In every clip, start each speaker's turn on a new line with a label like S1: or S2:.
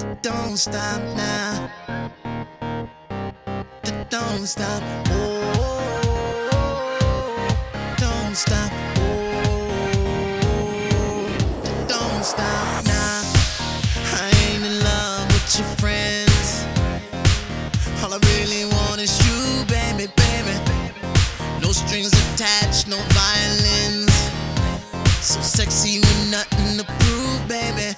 S1: Don't stop now. Don't stop. Oh, don't stop. Oh, don't stop now. I ain't in love with your friends. All I really want is you, baby, baby. No strings attached, no violins. So sexy with nothing to prove, baby.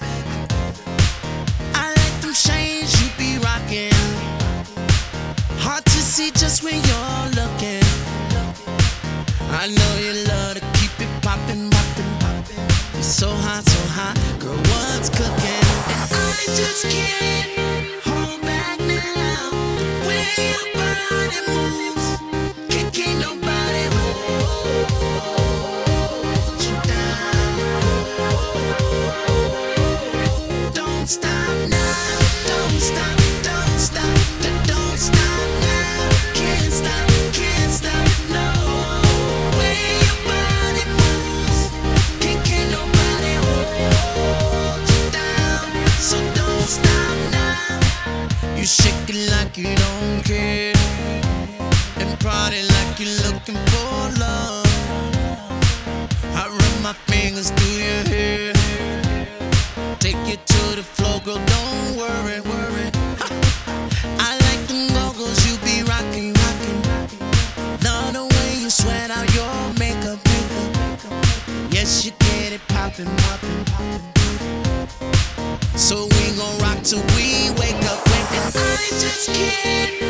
S1: I like them chains you be rocking. Hard to see just when you're looking. I know you love to keep it poppin', poppin', poppin'. You're so hot, girl, what's cooking? And I just can't hold back now. The way your body moves, can't nobody hold you down. Don't stop now, don't stop, don't stop, don't stop now. Can't stop, no. Way your body moves, can't nobody hold you down. So don't stop now. You shake it like you don't care, and party like you're looking for love. I run my fingers through your hair, take you to the floor, girl, don't worry, worry. I like them goggles you be rocking, rocking. Love the way you sweat out your makeup, makeup. Yes, you get it poppin', poppin', poppin'. So we gon' rock till we wake up, wake up. I just can't